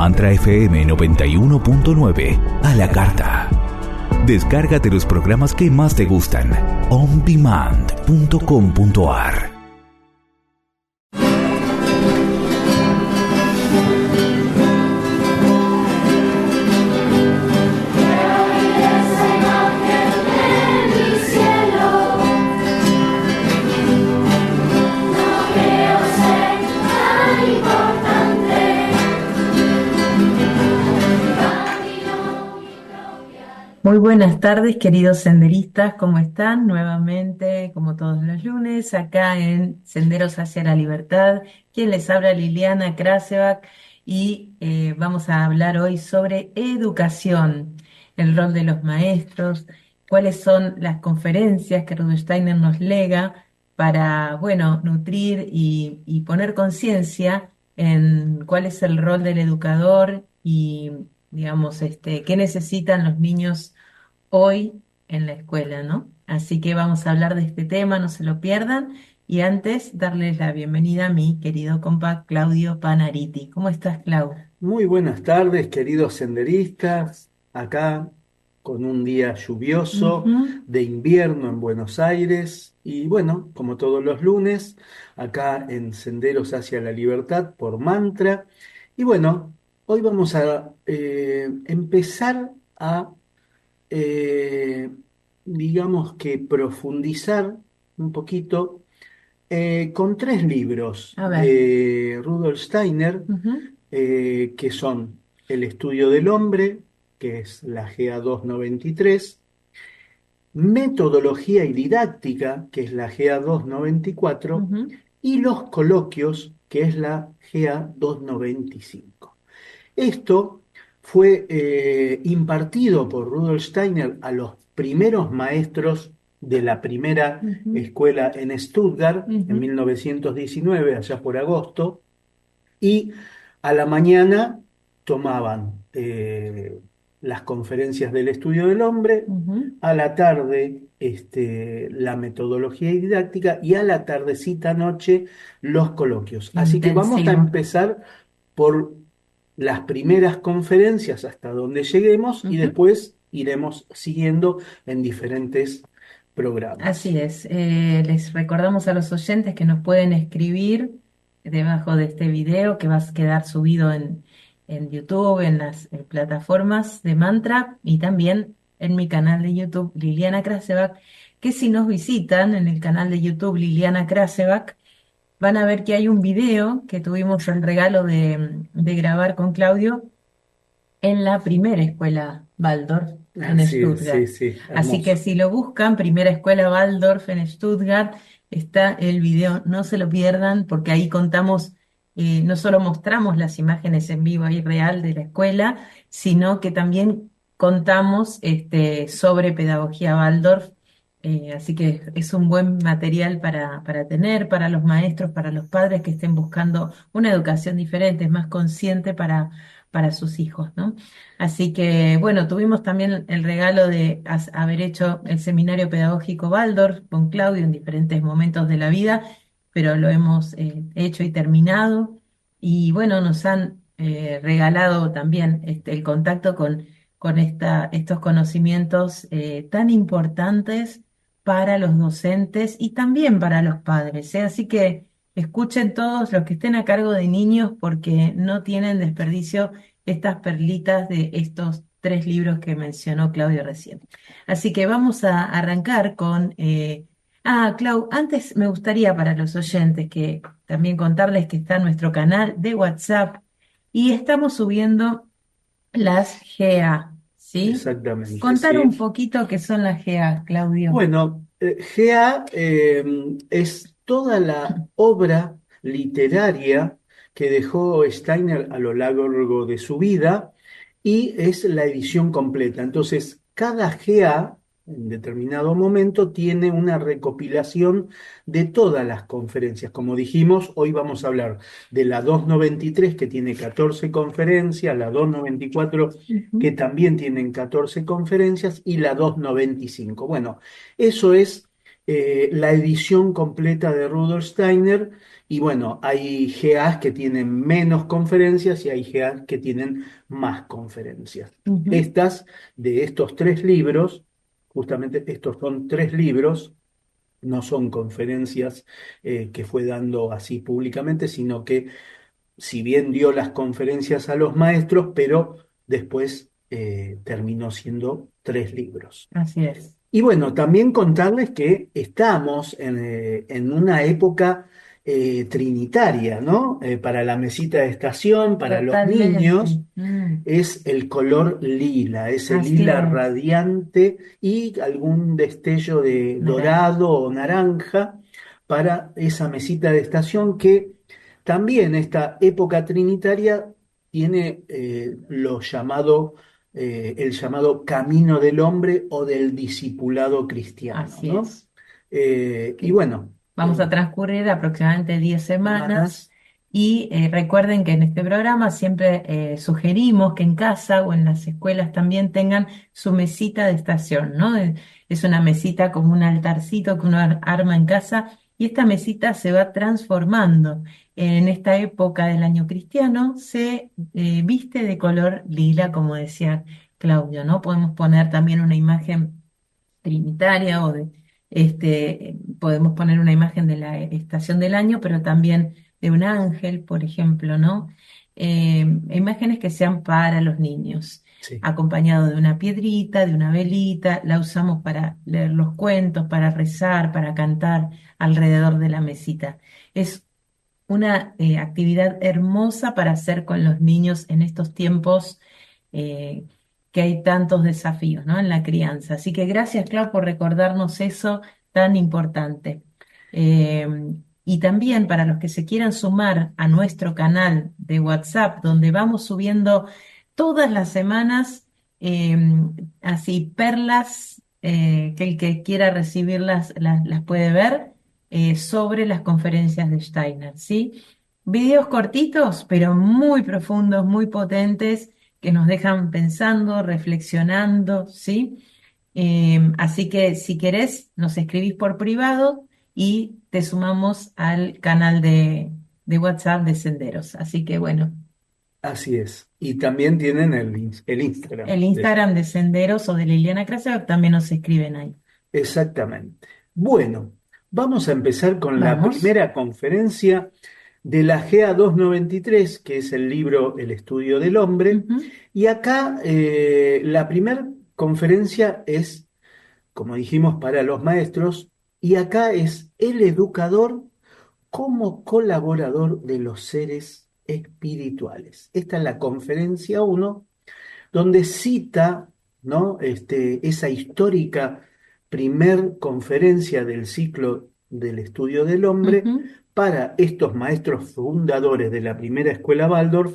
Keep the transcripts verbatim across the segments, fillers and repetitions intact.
Mantra F M noventa y uno punto nueve a la carta. Descárgate los programas que más te gustan. on demand punto com punto a r. Muy buenas tardes, queridos senderistas, ¿cómo están? Nuevamente, como todos los lunes, acá en Senderos hacia la Libertad, quien les habla, Liliana Krasevak, y eh, vamos a hablar hoy sobre educación, el rol de los maestros, cuáles son las conferencias que Rudolf Steiner nos lega para, bueno, nutrir y, y poner conciencia en cuál es el rol del educador y, digamos, este, qué necesitan los niños hoy en la escuela, ¿no? Así que vamos a hablar de este tema, no se lo pierdan. Y antes, darles la bienvenida a mi querido compa Claudio Panariti. ¿Cómo estás, Clau? Muy buenas tardes, queridos senderistas, acá con un día lluvioso Ujú. de invierno en Buenos Aires y bueno, como todos los lunes, acá en Senderos hacia la Libertad por Mantra. Y bueno, hoy vamos a eh, empezar a, eh, digamos que profundizar un poquito eh, con tres libros A ver. de Rudolf Steiner, Ujú. eh, que son El estudio del hombre, que es la G A doscientos noventa y tres, Metodología y didáctica, que es la G A doscientos noventa y cuatro, Ujú. y Los coloquios, que es la G A doscientos noventa y cinco. Esto fue eh, impartido por Rudolf Steiner a los primeros maestros de la primera Ujú. escuela en Stuttgart en Ujú. mil novecientos diecinueve, allá por agosto, y a la mañana tomaban eh, las conferencias del estudio del hombre, Ujú. a la tarde este, la metodología y didáctica y a la tardecita noche los coloquios. Así que vamos a Intensivo. empezar por las primeras conferencias hasta donde lleguemos y Ujú. después iremos siguiendo en diferentes Así programas. es. Eh, les recordamos a los oyentes que nos pueden escribir debajo de este video que va a quedar subido en, en YouTube, en las eh, plataformas de Mantra y también en mi canal de YouTube, Liliana Krasevak, que si nos visitan en el canal de YouTube Liliana Krasevak, van a ver que hay un video que tuvimos el regalo de, de grabar con Claudio en la primera escuela Waldorf en Así es, sí, Stuttgart. sí, Así que hermoso. si lo buscan, primera escuela Waldorf en Stuttgart, está el video, no se lo pierdan porque ahí contamos, eh, no solo mostramos las imágenes en vivo y real de la escuela, sino que también contamos este, sobre pedagogía Waldorf. Eh, así que es un buen material para, para tener, para los maestros, para los padres que estén buscando una educación diferente, más consciente para, para sus hijos, ¿no? Así que, bueno, tuvimos también el regalo de has- haber hecho el seminario pedagógico Waldorf con Claudio en diferentes momentos de la vida, pero lo hemos eh, hecho y terminado. Y bueno, nos han eh, regalado también este, el contacto con, con esta, estos conocimientos eh, tan importantes para los docentes y también para los padres, ¿eh? Así que escuchen todos los que estén a cargo de niños porque no tienen desperdicio estas perlitas de estos tres libros que mencionó Claudio recién. Así que vamos a arrancar con... eh, Ah, Clau, antes me gustaría para los oyentes que también contarles que está nuestro canal de WhatsApp y estamos subiendo las G A, ¿sí? Exactamente, Contar un sí. poquito qué son las G A, Claudio. Bueno, eh, G A eh, es toda la obra literaria que dejó Steiner a lo largo de su vida y es la edición completa. Entonces, cada G A en determinado momento tiene una recopilación de todas las conferencias. Como dijimos, hoy vamos a hablar de la doscientos noventa y tres que tiene catorce conferencias, la doscientos noventa y cuatro que Ujú. también tienen catorce conferencias y la doscientos noventa y cinco. Bueno, eso es eh, la edición completa de Rudolf Steiner. Y bueno, hay G As que tienen menos conferencias y hay G As que tienen más conferencias. Ujú. Estas, de estos tres libros, justamente estos son tres libros, no son conferencias eh, que fue dando así públicamente, sino que si bien dio las conferencias a los maestros, pero después eh, terminó siendo tres libros. Así es, Y bueno, también contarles que estamos en, eh, en una época eh, trinitaria, ¿no? Eh, para la mesita de estación, para los totalmente. niños, Mm, es el color lila, ese así lila es, radiante y algún destello de naranja. dorado o naranja para esa mesita de estación que también esta época trinitaria tiene eh, lo llamado eh, el llamado camino del hombre o del discipulado cristiano, Así ¿no? es. Eh, y Que bueno, vamos a en transcurrir aproximadamente diez semanas semanas, y eh, recuerden que en este programa siempre eh, sugerimos que en casa o en las escuelas también tengan su mesita de estación, ¿no? Eh, Es una mesita como un altarcito que uno ar- arma en casa y esta mesita se va transformando. En esta época del año cristiano se eh, viste de color lila, como decía Claudio, ¿no? Podemos poner también una imagen trinitaria o de, este, podemos poner una imagen de la estación del año, pero también de un ángel, por ejemplo, ¿no? Eh, imágenes que sean para los niños, sí, acompañado de una piedrita, de una velita, la usamos para leer los cuentos, para rezar, para cantar alrededor de la mesita. Es una eh, actividad hermosa para hacer con los niños en estos tiempos eh, que hay tantos desafíos, ¿no? En la crianza. Así que gracias, Clau, por recordarnos eso tan importante. Eh, y también para los que se quieran sumar a nuestro canal de WhatsApp, donde vamos subiendo todas las semanas, eh, así perlas, eh, que el que quiera recibirlas las, las puede ver eh, sobre las conferencias de Steiner, ¿sí? Videos cortitos, pero muy profundos, muy potentes, que nos dejan pensando, reflexionando, ¿sí? Eh, así que si querés, nos escribís por privado y te sumamos al canal de, de WhatsApp de Senderos. Así que bueno, así es. Y también tienen el, ins- el Instagram. el de- Instagram de Senderos o de Liliana Krasov también nos escriben ahí. Exactamente. Bueno, vamos a empezar con la Vamos. primera conferencia de la G A doscientos noventa y tres, que es el libro El estudio del hombre. Ujú. Y acá eh, la primera conferencia es, como dijimos, para los maestros, y acá es el educador como colaborador de los seres espirituales. Esta es la conferencia uno, donde cita, ¿no? Este, esa histórica primer conferencia del ciclo del estudio del hombre Ujú. para estos maestros fundadores de la primera escuela Waldorf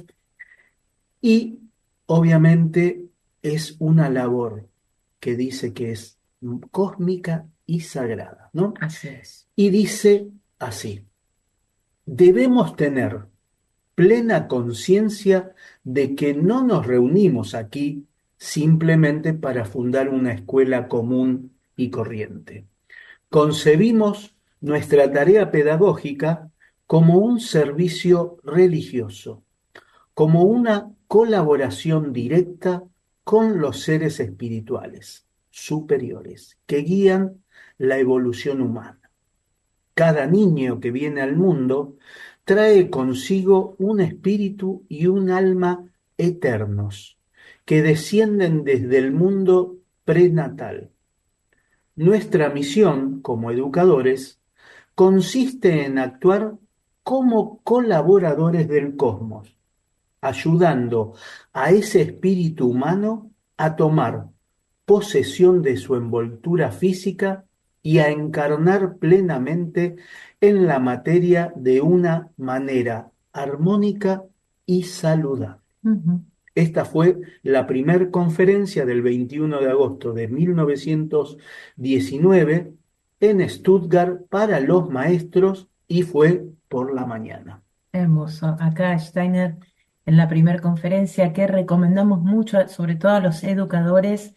y obviamente es una labor que dice que es cósmica y sagrada, ¿no? Así es. Y dice así: debemos tener plena conciencia de que no nos reunimos aquí simplemente para fundar una escuela común y corriente. Concebimos nuestra tarea pedagógica como un servicio religioso, como una colaboración directa con los seres espirituales superiores que guían la evolución humana. Cada niño que viene al mundo trae consigo un espíritu y un alma eternos, que descienden desde el mundo prenatal. Nuestra misión como educadores consiste en actuar como colaboradores del cosmos, ayudando a ese espíritu humano a tomar posesión de su envoltura física y a encarnar plenamente en la materia de una manera armónica y saludable. Ujú. Esta fue la primer conferencia del veintiuno de agosto de mil novecientos diecinueve en Stuttgart para los maestros y fue por la mañana. Hermoso. Acá Steiner, en la primera conferencia que recomendamos mucho, sobre todo a los educadores,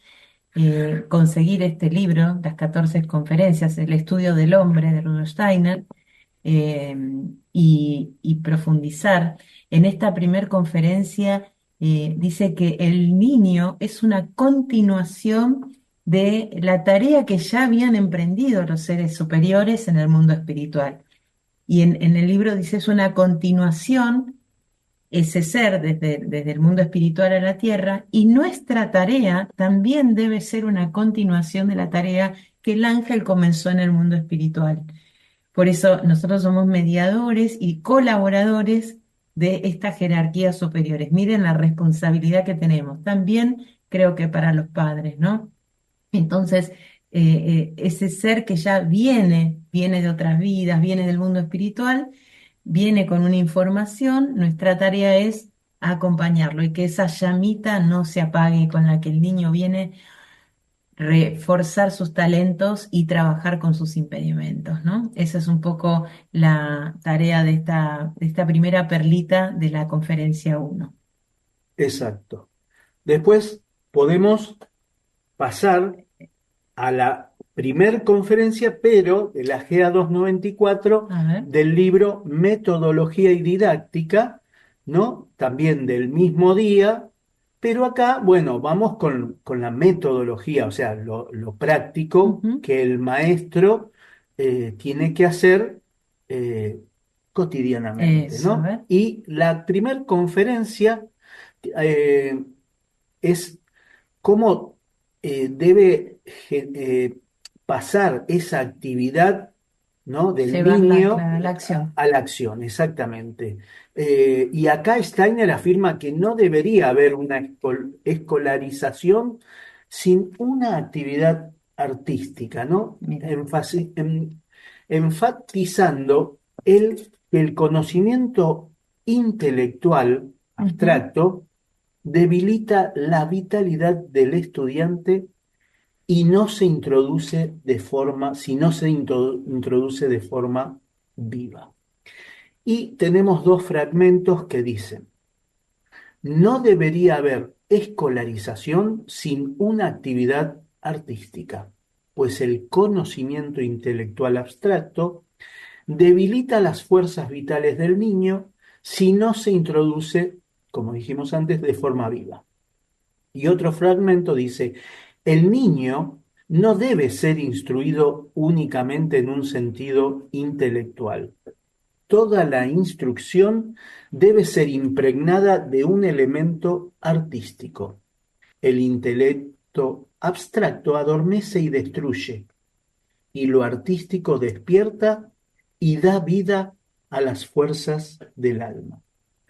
eh, conseguir este libro, Las catorce conferencias, El estudio del hombre de Rudolf Steiner, eh, y, y profundizar. En esta primer conferencia eh, dice que el niño es una continuación de la tarea que ya habían emprendido los seres superiores en el mundo espiritual. Y en, en el libro dice es una continuación, ese ser desde, desde el mundo espiritual a la tierra, y nuestra tarea también debe ser una continuación de la tarea que el ángel comenzó en el mundo espiritual. Por eso nosotros somos mediadores y colaboradores de estas jerarquías superiores. Miren la responsabilidad que tenemos. También creo que para los padres, ¿no? Entonces, eh, eh, ese ser que ya viene, viene de otras vidas, viene del mundo espiritual, viene con una información, nuestra tarea es acompañarlo y que esa llamita no se apague con la que el niño viene, reforzar sus talentos y trabajar con sus impedimentos, ¿no? Esa es un poco la tarea de esta, de esta primera perlita de la conferencia uno. Exacto. Después podemos pasar a la primer conferencia, pero de la G A doscientos noventa y cuatro, A ver. del libro Metodología y Didáctica, ¿no? También del mismo día, pero acá, bueno, vamos con, con la metodología, o sea, lo, lo práctico Ujú. que el maestro eh, tiene que hacer eh, cotidianamente, Eso, a ¿no? ver. Y la primer conferencia eh, es cómo eh, debe ge- eh, pasar esa actividad, ¿no? Del Llevarla, niño claro, a la acción. a la acción, exactamente. Eh, y acá Steiner afirma que no debería haber una escol- escolarización sin una actividad artística, ¿no? Mira. Enfasi- em- enfatizando el, el conocimiento intelectual Ujú. abstracto debilita la vitalidad del estudiante y no se introduce de forma, si no se intro- introduce de forma viva. Y tenemos dos fragmentos que dicen, no debería haber escolarización sin una actividad artística, pues el conocimiento intelectual abstracto debilita las fuerzas vitales del niño si no se introduce, como dijimos antes, de forma viva. Y otro fragmento dice, el niño no debe ser instruido únicamente en un sentido intelectual. Toda la instrucción debe ser impregnada de un elemento artístico. El intelecto abstracto adormece y destruye, y lo artístico despierta y da vida a las fuerzas del alma.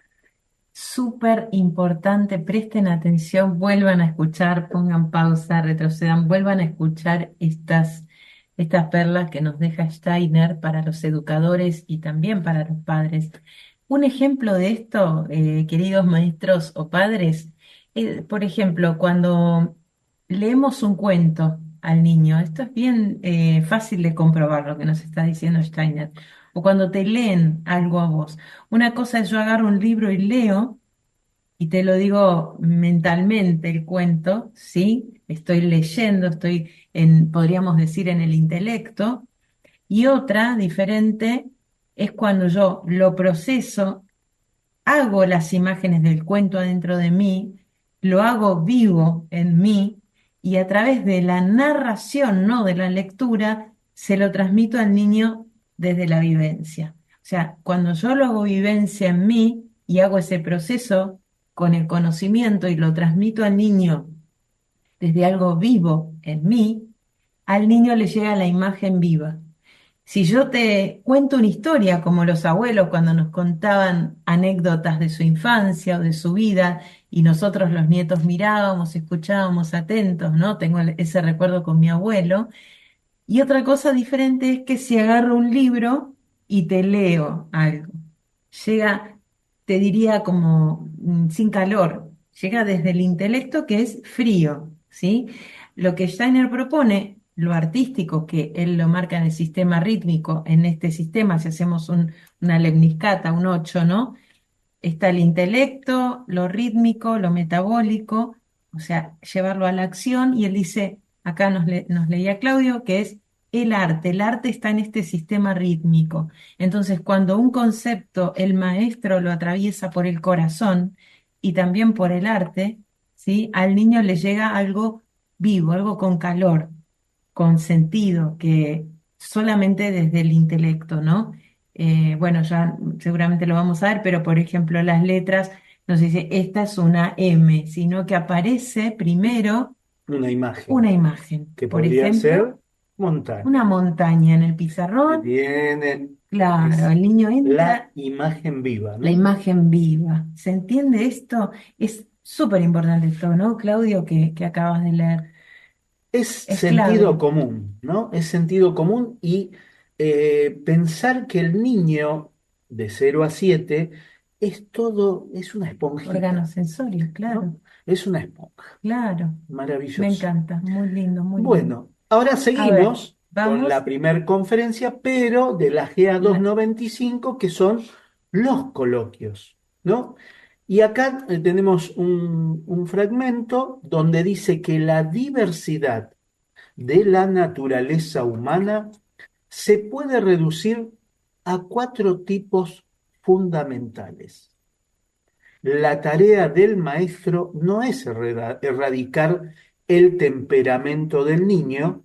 Súper importante, presten atención, vuelvan a escuchar, pongan pausa, retrocedan, vuelvan a escuchar estas, estas perlas que nos deja Steiner para los educadores y también para los padres. Un ejemplo de esto, eh, queridos maestros o padres, eh, por ejemplo, cuando leemos un cuento al niño, esto es bien eh, fácil de comprobar lo que nos está diciendo Steiner, o cuando te leen algo a vos. Una cosa es yo agarro un libro y leo, y te lo digo mentalmente el cuento, ¿sí? Estoy leyendo, estoy en, podríamos decir, en el intelecto. Y otra diferente es cuando yo lo proceso, hago las imágenes del cuento adentro de mí, lo hago vivo en mí, y a través de la narración, no de la lectura, se lo transmito al niño desde la vivencia. O sea, cuando yo lo hago vivencia en mí y hago ese proceso con el conocimiento y lo transmito al niño desde algo vivo en mí, al niño le llega la imagen viva. Si yo te cuento una historia como los abuelos cuando nos contaban anécdotas de su infancia o de su vida y nosotros los nietos mirábamos, escuchábamos atentos, ¿no? Tengo el- ese recuerdo con mi abuelo. Y otra cosa diferente es que si agarro un libro y te leo algo, llega, te diría como mm, sin calor, llega desde el intelecto que es frío, ¿sí? Lo que Steiner propone, lo artístico, que él lo marca en el sistema rítmico, en este sistema, si hacemos un- una lemniscata, un ocho, ¿no? Está el intelecto, lo rítmico, lo metabólico, o sea, llevarlo a la acción, y él dice, acá nos, le- nos leía Claudio, que es el arte. El arte está en este sistema rítmico. Entonces, cuando un concepto el maestro lo atraviesa por el corazón y también por el arte, ¿sí? Al niño le llega algo vivo, algo con calor, con sentido, que solamente desde el intelecto, ¿no? Eh, bueno, ya seguramente lo vamos a ver, pero por ejemplo, las letras nos dice, esta es una M, sino que aparece primero Una imagen una imagen. que Por podría ejemplo, ser montaña. una montaña en el Que pizarrón. tiene, Claro, es el niño la entra, imagen viva, la ¿no? imagen viva. ¿Se entiende esto? Es súper importante esto, ¿no, Claudio, que, que acabas de leer? Es Es sentido clave. común, ¿no? Es sentido común y eh, pensar que el niño de cero a siete es todo, es una esponjita, Órganos sensorios, claro, ¿no? Es una esponja. claro. Me Maravilloso. encanta, muy lindo, muy lindo. Bueno, ahora A ver, seguimos con la vamos. primer conferencia, pero de la G A La- doscientos noventa y cinco, que son los coloquios, ¿no? Y acá eh, tenemos un, un fragmento donde dice que la diversidad de la naturaleza humana se puede reducir a cuatro tipos fundamentales. La tarea del maestro no es errada- erradicar el temperamento del niño,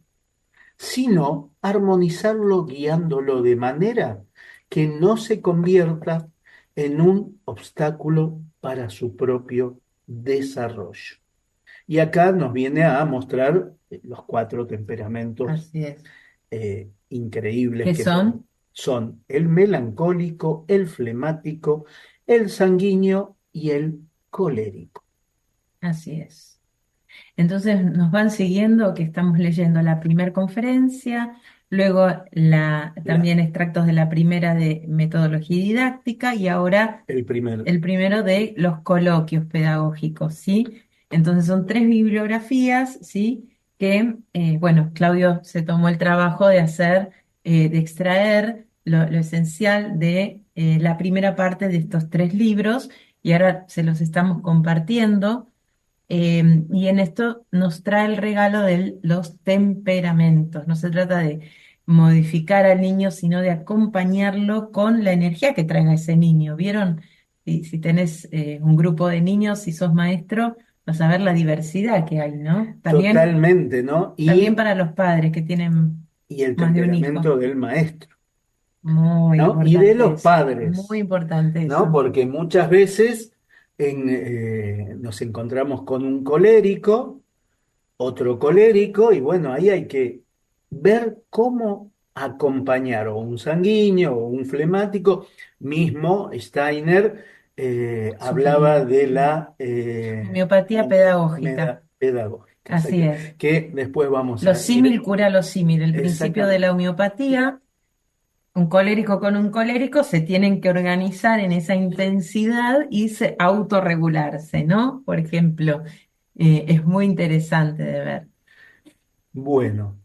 sino armonizarlo guiándolo de manera que no se convierta en un obstáculo para su propio desarrollo. Y acá nos viene a mostrar eh, los cuatro temperamentos Así es. eh, increíbles ¿Qué que podemos. son? Son el melancólico, el flemático, el sanguíneo y el colérico. Así es. Entonces nos van siguiendo que estamos leyendo la primera conferencia, luego la, La- también extractos de la primera de metodología didáctica, y ahora el primer, el primero de los coloquios pedagógicos, ¿sí? Entonces son tres bibliografías, ¿sí? Que, eh, bueno, Claudio se tomó el trabajo de hacer, eh, de extraer lo, lo esencial de eh, la primera parte de estos tres libros, y ahora se los estamos compartiendo. Eh, y en esto nos trae el regalo de los temperamentos. No se trata de modificar al niño, sino de acompañarlo con la energía que traiga ese niño. ¿Vieron? Si, si tenés eh, un grupo de niños, si sos maestro, vas a ver la diversidad que hay, ¿no? También, totalmente, ¿no? también Y, para los padres que tienen y el más de un hijo. temperamento del maestro, Muy ¿no? Y de importante los eso, muy padres, importante ¿no? eso. Porque muchas veces en, eh, nos encontramos con un colérico, otro colérico, y bueno, ahí hay que ver cómo acompañar o un sanguíneo o un flemático. Mismo Steiner eh, hablaba Sugería. de la eh, Homeopatía pedagógica. meda- pedagógica, Así exacto, es. que después vamos Lo a ir símil cura lo símil. El principio de exactamente. la homeopatía, un colérico con un colérico se tienen que organizar en esa intensidad y se autorregularse, ¿no? Por ejemplo, eh, es muy interesante de ver. Bueno,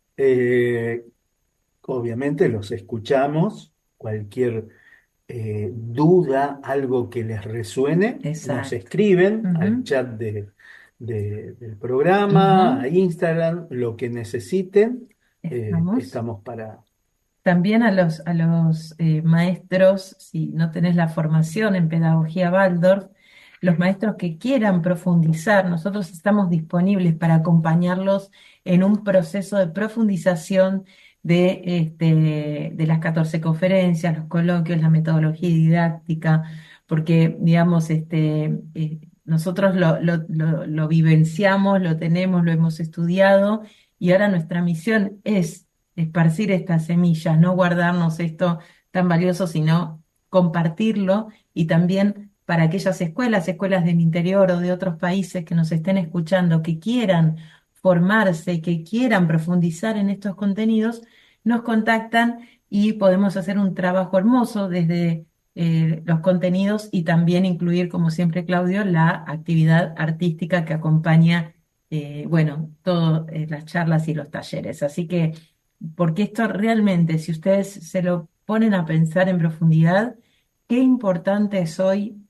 eh, obviamente los escuchamos, cualquier eh, duda, algo que les resuene, nos Exacto. escriben al Ujú, chat de- de- del programa, a ujú. Instagram, lo que necesiten, eh, Estamos. estamos para... También a los, a los eh, maestros, si no tenés la formación en pedagogía Waldorf, los maestros que quieran profundizar, nosotros estamos disponibles para acompañarlos en un proceso de profundización de, este, de las catorce conferencias, los coloquios, la metodología didáctica, porque, digamos, este, eh, nosotros lo, lo, lo lo vivenciamos, lo tenemos, lo hemos estudiado, y ahora nuestra misión es esparcir estas semillas, no guardarnos esto tan valioso, sino compartirlo, y también para aquellas escuelas, escuelas del interior o de otros países que nos estén escuchando, que quieran formarse, que quieran profundizar en estos contenidos, nos contactan y podemos hacer un trabajo hermoso desde eh, los contenidos, y también incluir, como siempre, Claudio, la actividad artística que acompaña, eh, bueno, todas las charlas y los talleres. Así que, porque esto realmente, si ustedes se lo ponen a pensar en profundidad, qué importante es hoy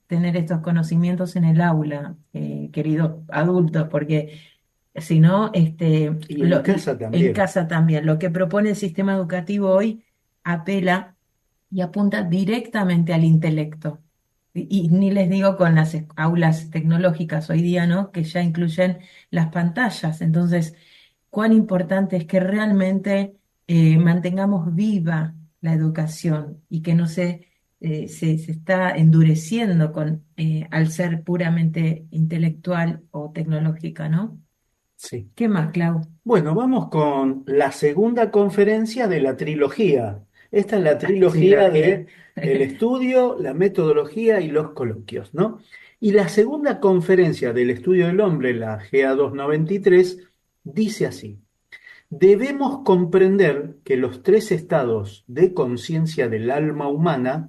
tener estos conocimientos en el aula, eh, queridos adultos, porque si no, este, Y en lo- casa en también. casa también. Lo que propone el sistema educativo hoy apela y apunta directamente al intelecto. Y, y ni les digo con las es- aulas tecnológicas hoy día, ¿no? Que ya incluyen las pantallas. Entonces, cuán importante es que realmente eh, mantengamos viva la educación y que no se, eh, se, se está endureciendo con, eh, al ser puramente intelectual o tecnológica, ¿no? Sí. ¿Qué más, Clau? Bueno, vamos con la segunda conferencia de la trilogía. Esta es la trilogía Trilogía. de el estudio, la metodología y los coloquios, ¿no? Y la segunda conferencia del estudio del hombre, la G A doscientos noventa y tres, dice así: debemos comprender que los tres estados de conciencia del alma humana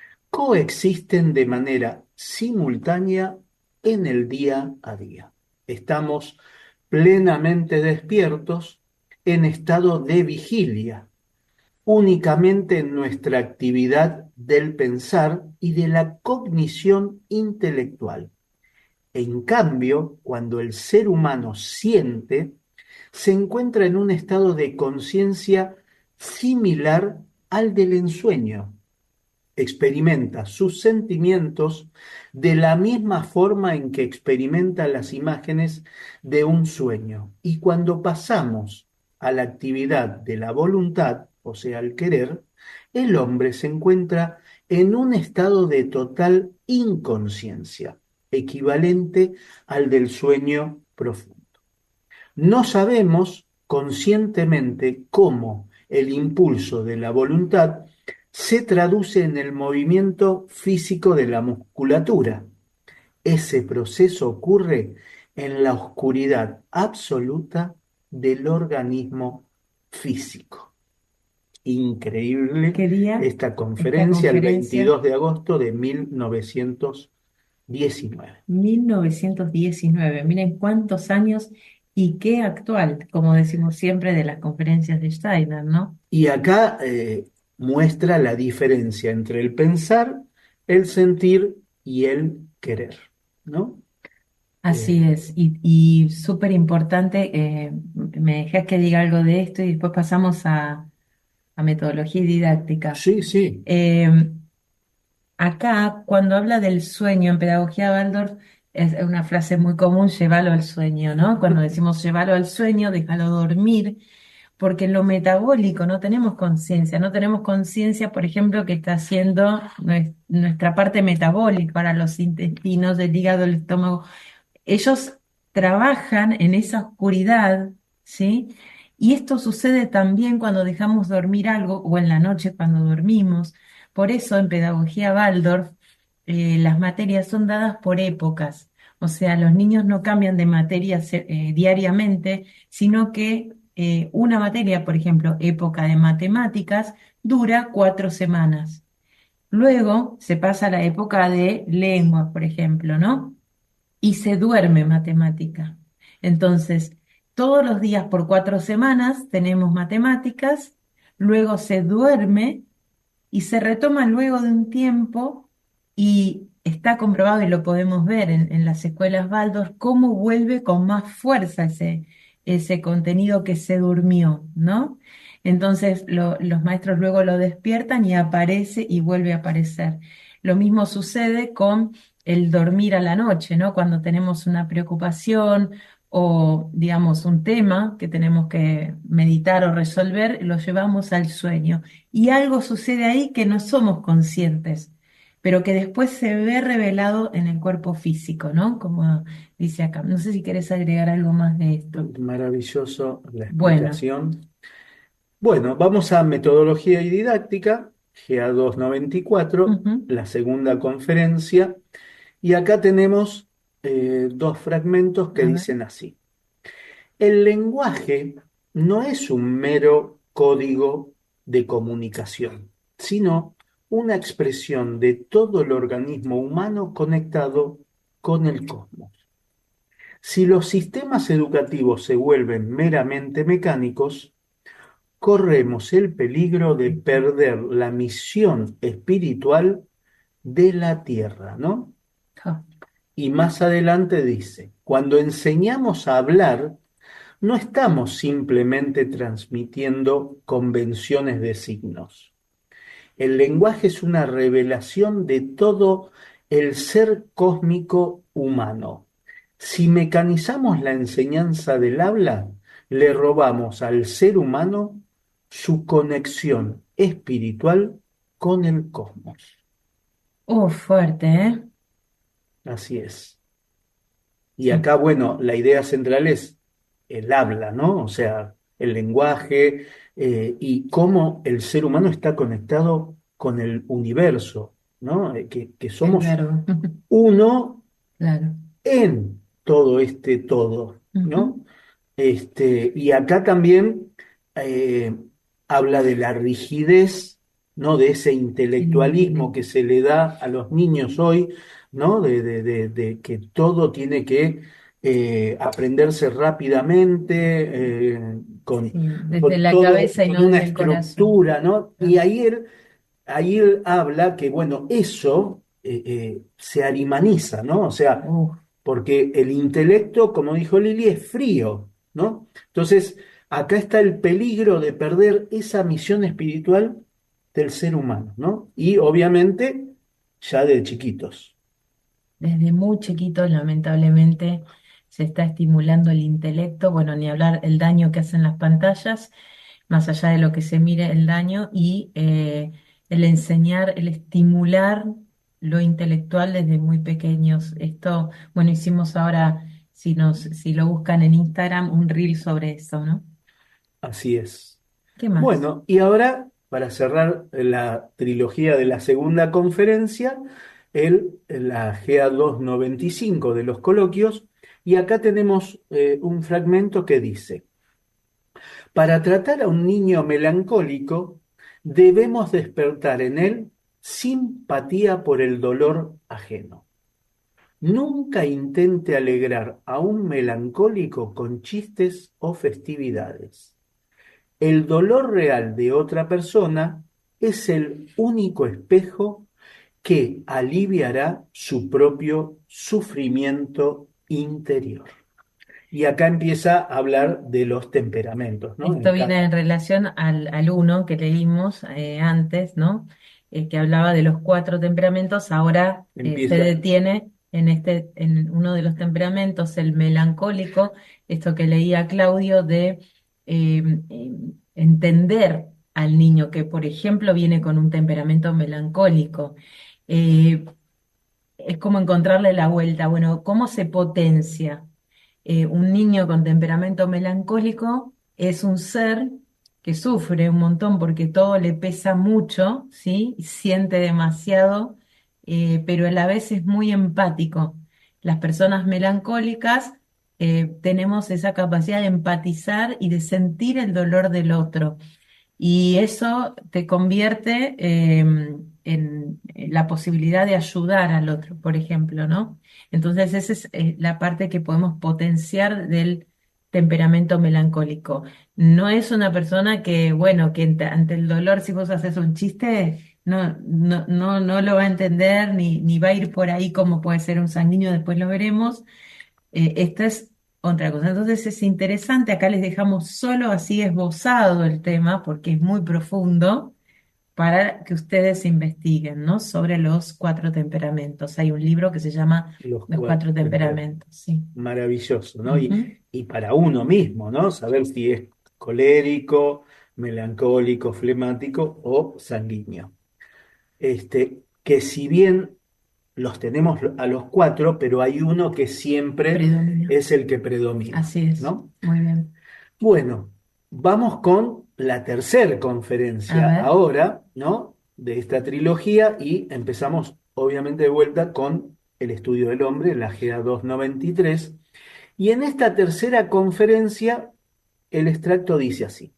coexisten de manera simultánea en el día a día. Estamos plenamente despiertos en estado de vigilia, únicamente en nuestra actividad del pensar y de la cognición intelectual. En cambio, cuando el ser humano siente, se encuentra en un estado de conciencia similar al del ensueño. Experimenta sus sentimientos de la misma forma en que experimenta las imágenes de un sueño. Y cuando pasamos a la actividad de la voluntad, o sea, el querer, el hombre se encuentra en un estado de total inconsciencia, equivalente al del sueño profundo. No sabemos conscientemente cómo el impulso de la voluntad se traduce en el movimiento físico de la musculatura. Ese proceso ocurre en la oscuridad absoluta del organismo físico. Increíble ¿Qué día? esta Esta conferencia, el conferencia, veintidós de agosto de mil novecientos diecinueve. mil novecientos diecinueve. Miren cuántos años y qué actual, como decimos siempre de las conferencias de Steiner, ¿no? Y acá eh, muestra la diferencia entre el pensar, el sentir y el querer, ¿no? Así Eh, es, y, y súper importante, eh, me dejas que diga algo de esto y después pasamos a, a metodología y didáctica. sí, sí, Eh, Acá, cuando habla del sueño en pedagogía Waldorf, es una frase muy común, llévalo al sueño, ¿no? Cuando decimos llévalo al sueño, déjalo dormir, porque en lo metabólico no tenemos conciencia, no tenemos conciencia, por ejemplo, que está haciendo nues- nuestra parte metabólica para los intestinos, el hígado, el estómago. Ellos trabajan en esa oscuridad, ¿sí? Y esto sucede también cuando dejamos dormir algo o en la noche cuando dormimos. Por eso en pedagogía Waldorf eh, las materias son dadas por épocas. O sea, los niños no cambian de materia se- eh, diariamente, sino que eh, una materia, por ejemplo, época de matemáticas, dura cuatro semanas. Luego se pasa a la época de lengua, por ejemplo, ¿no? Y se duerme matemática. Entonces, todos los días por cuatro semanas tenemos matemáticas, luego se duerme y se retoma luego de un tiempo y está comprobado y lo podemos ver en, en las escuelas Waldorf cómo vuelve con más fuerza ese, ese contenido que se durmió, ¿no? Entonces lo- los maestros luego lo despiertan y aparece y vuelve a aparecer. Lo mismo sucede con el dormir a la noche, ¿no? Cuando tenemos una preocupación o, digamos, un tema que tenemos que meditar o resolver, lo llevamos al sueño. Y algo sucede ahí que no somos conscientes, pero que después se ve revelado en el cuerpo físico, ¿no? Como dice acá. No sé si querés agregar algo más de esto. maravilloso la Bueno, explicación. Bueno, vamos a metodología y didáctica, G A doscientos noventa y cuatro, ujú, la segunda conferencia, y acá tenemos eh, dos fragmentos que a ver, dicen así. El lenguaje no es un mero código de comunicación, sino una expresión de todo el organismo humano conectado con el cosmos. Si los sistemas educativos se vuelven meramente mecánicos, corremos el peligro de perder la misión espiritual de la Tierra, ¿no? Ja. Y más adelante dice, cuando enseñamos a hablar, no estamos simplemente transmitiendo convenciones de signos. El lenguaje es una revelación de todo el ser cósmico humano. Si mecanizamos la enseñanza del habla, le robamos al ser humano su conexión espiritual con el cosmos. Uh, fuerte, ¿eh? Así es. Y Sí, acá, bueno, la idea central es el habla, ¿no? O sea, el lenguaje eh, y cómo el ser humano está conectado con el universo, ¿no? Eh, que, que el somos verbo. uno Claro. en todo este todo, Ujú. ¿no? Este, y acá también eh, habla de la rigidez, ¿no? De ese El intelectualismo que intelecto. se le da a los niños hoy, ¿no? De, de- de- de que todo tiene que eh, aprenderse rápidamente, eh, con, Sí, desde con la todo, cabeza y con no una desde el corazón. estructura, ¿no? Y Ah, ahí él ahí él habla que, bueno, eso eh, eh, se arimaniza, ¿no? O sea, uf, porque el intelecto, como dijo Lili, es frío, ¿no? Entonces, acá está el peligro de perder esa misión espiritual del ser humano, ¿no? Y obviamente, ya de chiquitos. desde muy chiquitos, lamentablemente, se está estimulando el intelecto. Bueno, ni hablar el daño que hacen las pantallas, más allá de lo que se mire el daño, y eh, el enseñar, el estimular lo intelectual desde muy pequeños. Esto, bueno, hicimos ahora, si nos, si lo buscan en Instagram, un reel sobre eso, ¿no? Así es. ¿Qué más? Bueno, y ahora, para cerrar la trilogía de la segunda conferencia, el, la G A doscientos noventa y cinco de los coloquios, y acá tenemos eh, un fragmento que dice, para tratar a un niño melancólico, debemos despertar en él simpatía por el dolor ajeno. Nunca intente alegrar a un melancólico con chistes o festividades. El dolor real de otra persona es el único espejo que aliviará su propio sufrimiento interior. Y acá empieza a hablar de los temperamentos, ¿no? Esto En viene cada, en relación al, al uno que leímos eh, antes, ¿no? Eh, que hablaba de los cuatro temperamentos. Ahora eh, se empieza detiene en este, en uno de los temperamentos, el melancólico, esto que leía Claudio de eh, eh, entender al niño que, por ejemplo, viene con un temperamento melancólico. Eh, es como encontrarle la vuelta. Bueno, ¿cómo se potencia? Eh, un niño con temperamento melancólico es un ser que sufre un montón porque todo le pesa mucho, ¿sí? Siente demasiado, eh, pero a la vez es muy empático. Las personas melancólicas eh, tenemos esa capacidad de empatizar y de sentir el dolor del otro. Y eso te convierte em, en, en la posibilidad de ayudar al otro, por ejemplo, ¿no? Entonces, esa es eh, la parte que podemos potenciar del temperamento melancólico. No es una persona que, bueno, que ante, ante el dolor, si vos haces un chiste, no, no, no, no lo va a entender ni, ni va a ir por ahí como puede ser un sanguíneo, después lo veremos. Eh, esta es otra cosa. Entonces es interesante, acá les dejamos solo así esbozado el tema porque es muy profundo para que ustedes investiguen, ¿no? Sobre los cuatro temperamentos. Hay un libro que se llama los Los cuatro cuatro temperamentos. temperamentos, sí. Maravilloso, ¿no? Y, Ujú. y para uno mismo, ¿no? Saber si es colérico, melancólico, flemático o sanguíneo. Este, que si bien los tenemos a los cuatro, pero hay uno que siempre Predomina. es el que predomina, Así es. ¿no? Muy bien. Bueno, vamos con la tercera A conferencia ver. ahora, ¿no? De esta trilogía y empezamos obviamente de vuelta con el estudio del hombre, la G A doscientos noventa y tres. Y en esta tercera conferencia, el extracto dice así.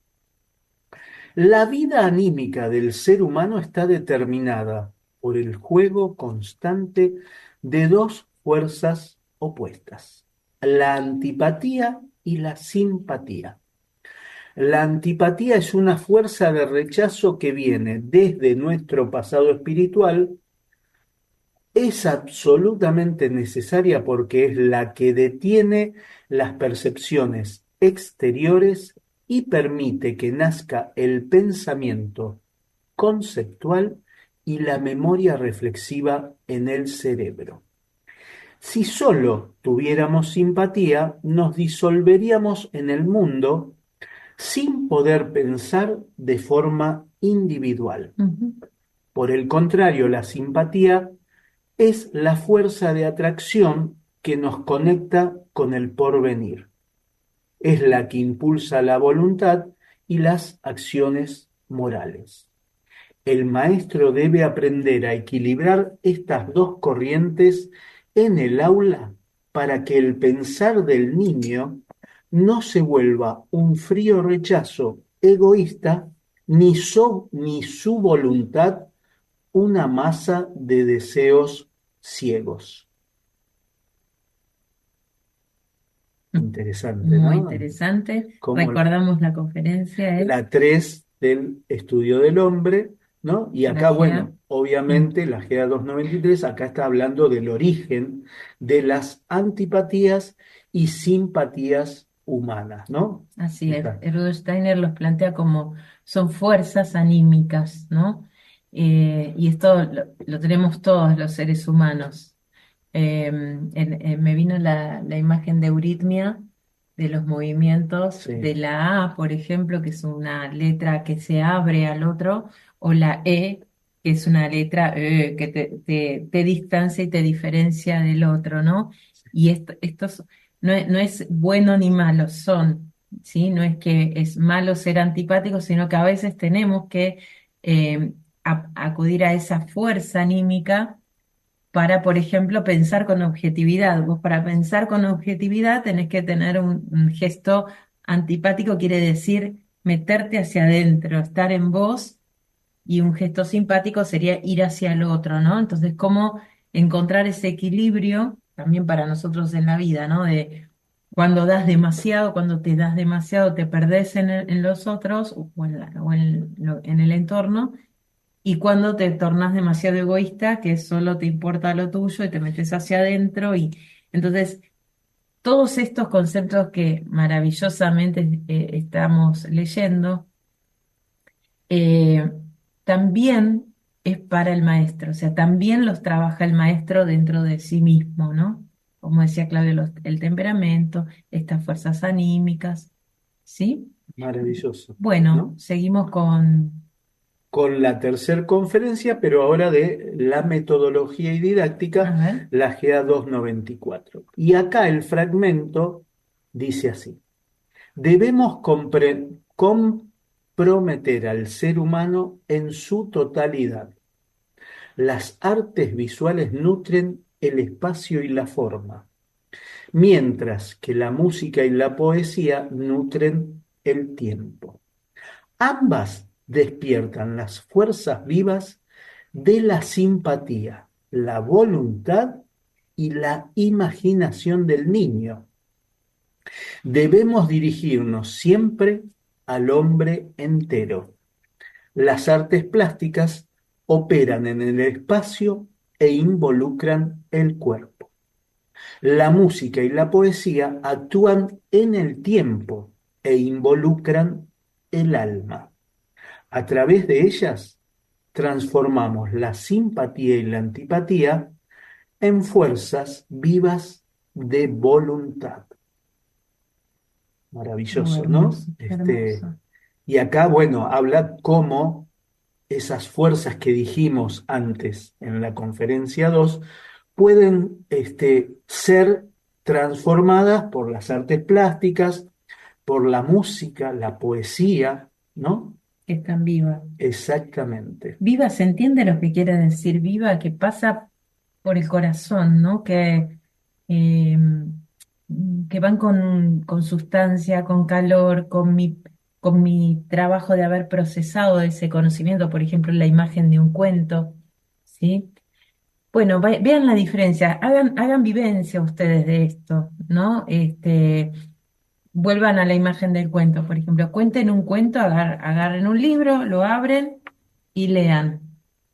La vida anímica del ser humano está determinada por el juego constante de dos fuerzas opuestas, la antipatía y la simpatía. La antipatía es una fuerza de rechazo que viene desde nuestro pasado espiritual Es absolutamente necesaria porque es la que detiene las percepciones exteriores y permite que nazca el pensamiento conceptual y la memoria reflexiva en el cerebro. Si solo tuviéramos simpatía, nos disolveríamos en el mundo sin poder pensar de forma individual. Ujú. Por el contrario, la simpatía es la fuerza de atracción que nos conecta con el porvenir. Es la que impulsa la voluntad y las acciones morales. El maestro debe aprender a equilibrar estas dos corrientes en el aula para que el pensar del niño no se vuelva un frío rechazo egoísta, ni, so- ni su voluntad una masa de deseos ciegos. Interesante, Muy ¿no? interesante. Como Recordamos la conferencia es la tres del estudio del hombre, ¿no? Y la acá, G A. bueno, obviamente la G A doscientos noventa y tres, acá está hablando del origen de las antipatías y simpatías humanas, ¿no? Así es, Esa- Rudolf Steiner los plantea como son fuerzas anímicas, ¿no? Eh, y esto lo, lo tenemos todos los seres humanos. Eh, en- en- me vino la, la imagen de euritmia de los movimientos sí, de la A, por ejemplo, que es una letra que se abre al otro, o la E, que es una letra eh, que te, te, te distancia y te diferencia del otro, ¿no? Y esto, estos no es, no es bueno ni malo, son, ¿sí? No es que es malo ser antipático, sino que a veces tenemos que eh, a- acudir a esa fuerza anímica para, por ejemplo, pensar con objetividad. Vos para pensar con objetividad tenés que tener un, un gesto antipático, quiere decir meterte hacia adentro, estar en vos, y un gesto simpático sería ir hacia el otro, ¿no? Entonces, ¿cómo encontrar ese equilibrio también para nosotros en la vida, ¿no? De cuando das demasiado, cuando te das demasiado, te perdés en, el- en los otros o en, la- o en lo- en el entorno, y cuando te tornas demasiado egoísta, que solo te importa lo tuyo y te metes hacia adentro. Y entonces, todos estos conceptos que maravillosamente eh, estamos leyendo, eh, también es para el maestro, o sea, también los trabaja el maestro dentro de sí mismo, ¿no? Como decía Claudio, los- el temperamento, estas fuerzas anímicas, ¿sí? maravilloso, Bueno, ¿no? seguimos con... Con la tercera conferencia, pero ahora de la metodología y A didáctica, ver. la G A doscientos noventa y cuatro. Y acá el fragmento dice así. Debemos compre- comprometer al ser humano en su totalidad. Las artes visuales nutren el espacio y la forma, mientras que la música y la poesía nutren el tiempo. Ambas despiertan las fuerzas vivas de la simpatía, la voluntad y la imaginación del niño. Debemos dirigirnos siempre al hombre entero. Las artes plásticas operan en el espacio e involucran el cuerpo. La música y la poesía actúan en el tiempo e involucran el alma. A través de ellas transformamos la simpatía y la antipatía en fuerzas vivas de voluntad. Oh, Maravilloso, ¿no? hermoso, Este, hermoso. y acá, bueno, habla cómo esas fuerzas que dijimos antes en la conferencia dos pueden este, ser transformadas por las artes plásticas, por la música, la poesía, ¿no? Que están vivas. Exactamente. Viva, ¿se entiende lo que quiere decir viva? Que pasa por el corazón, ¿no? Que, eh, que van con, con sustancia, con calor, con mi, con mi trabajo de haber procesado ese conocimiento, por ejemplo, la imagen de un cuento, ¿sí? Bueno, ve- vean la diferencia, hagan, hagan vivencia ustedes de esto, ¿no? Este, vuelvan a la imagen del cuento, por ejemplo, cuenten un cuento, agar- agarren un libro, lo abren y lean.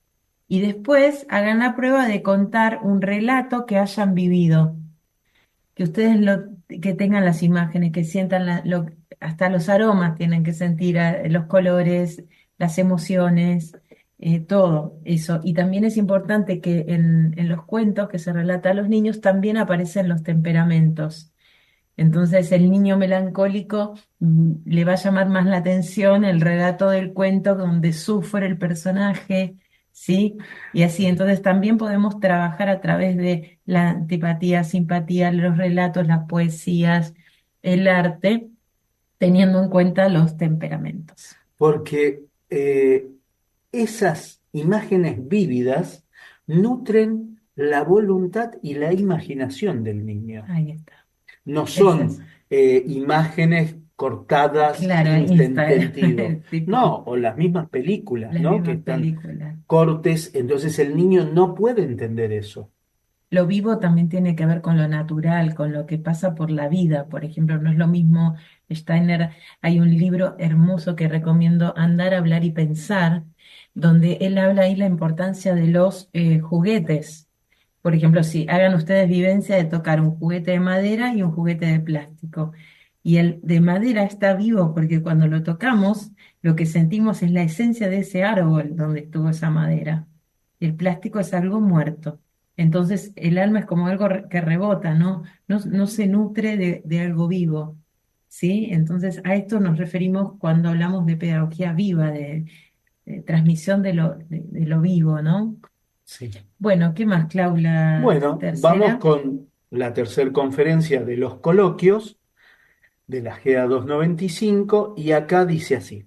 Y después hagan la prueba de contar un relato que hayan vivido, que ustedes lo, que tengan las imágenes, que sientan la- lo- hasta los aromas tienen que sentir, eh, los colores, las emociones, eh, todo eso. Y también es importante que en, en los cuentos que se relata a los niños también aparecen los temperamentos. Entonces el niño melancólico mm, le va a llamar más la atención el relato del cuento donde sufre el personaje, ¿sí? Y así, entonces también podemos trabajar a través de la antipatía, simpatía, los relatos, las poesías, el arte, teniendo en cuenta los temperamentos. Porque eh, esas imágenes vívidas nutren la voluntad y la imaginación del niño. Ahí está. No Ese es, son eh, imágenes cortadas claro, sin Instagram, sentido. tipo, No, o las mismas películas, las ¿no? Que mismas están películas. cortes, entonces el niño no puede entender eso. Lo vivo también tiene que ver con lo natural, con lo que pasa por la vida. Por ejemplo, no es lo mismo Steiner, hay un libro hermoso que recomiendo, Andar, Hablar y Pensar, donde él habla ahí la importancia de los eh, juguetes. Por ejemplo, si hagan ustedes vivencia de tocar un juguete de madera y un juguete de plástico. Y el de madera está vivo porque cuando lo tocamos, lo que sentimos es la esencia de ese árbol donde estuvo esa madera. Y el plástico es algo muerto. Entonces el alma es como algo re- que rebota, ¿no? No, no se nutre de, de algo vivo, ¿sí? Entonces a esto nos referimos cuando hablamos de pedagogía viva, de, de transmisión de lo, de, de lo vivo, ¿no? Sí. Bueno, ¿qué más, Clau? La Bueno, vamos tercera. con la tercera conferencia de los coloquios de la G E A doscientos noventa y cinco y acá dice así: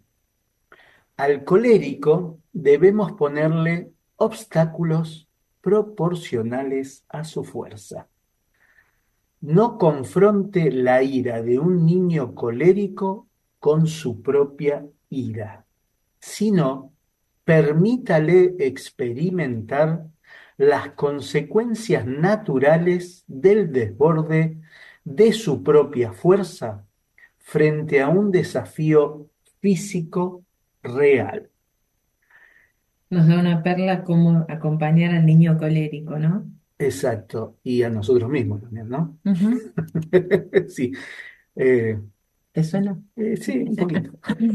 al colérico debemos ponerle obstáculos proporcionales a su fuerza. No confronte la ira de un niño colérico con su propia ira, sino permítale experimentar las consecuencias naturales del desborde de su propia fuerza frente a un desafío físico real. Nos da una perla cómo acompañar al niño colérico, ¿no? Exacto, y a nosotros mismos también, ¿no? Ujú. Sí, eh, ¿Te suena? eh, sí, un poquito.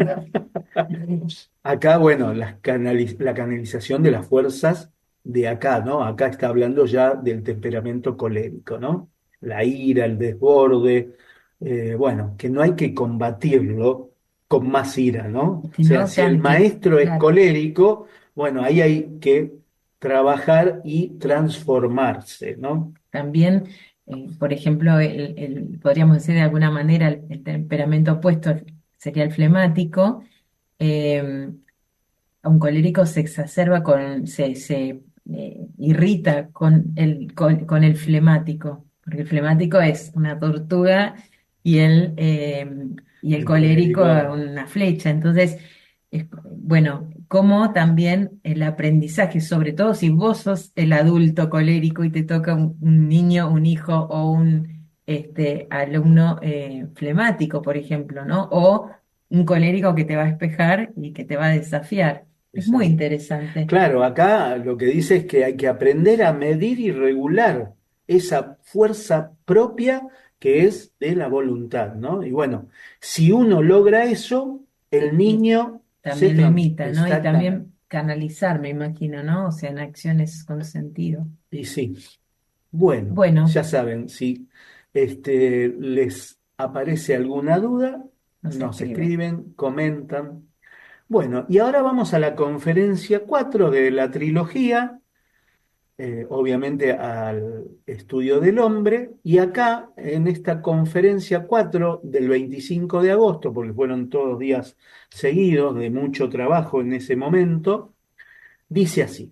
Acá, bueno, la, canaliz- la canalización de las fuerzas de acá, ¿no? Acá está hablando ya del temperamento colérico, ¿no? La ira, el desborde, eh, bueno, que no hay que combatirlo con más ira, ¿no? O Si sea, no, si el canti- maestro es claro. colérico, bueno, ahí hay que trabajar y transformarse, ¿no? También, eh, por ejemplo, el, el- podríamos decir de alguna manera el, el temperamento opuesto sería el flemático. Eh, un colérico se exacerba con, se, se eh, irrita con el, con, con el flemático, porque el flemático es una tortuga y el, eh, y el El colérico colérico, una flecha. Entonces, es- bueno, como también el aprendizaje, sobre todo si vos sos el adulto colérico y te toca un, un niño, un hijo o un este, alumno eh, flemático, por ejemplo, ¿no? O un colérico que te va a despejar y que te va a desafiar. Es muy exacto. interesante. Claro, acá lo que dice es que hay que aprender a medir y regular esa fuerza propia que es de la voluntad, ¿no? Y bueno, si uno logra eso, el Y niño se también lo transforma. imita, ¿no? Y Exactamente. también canalizar, me imagino, ¿no? O sea, en acciones con sentido. Y sí, bueno, Bueno, ya saben, si este, les aparece alguna duda, nos nos escribe. escriben, comentan. Bueno, y ahora vamos a la conferencia cuatro de la trilogía, eh, obviamente al estudio del hombre, y acá en esta conferencia cuatro del veinticinco de agosto, porque fueron todos días seguidos de mucho trabajo en ese momento, dice así: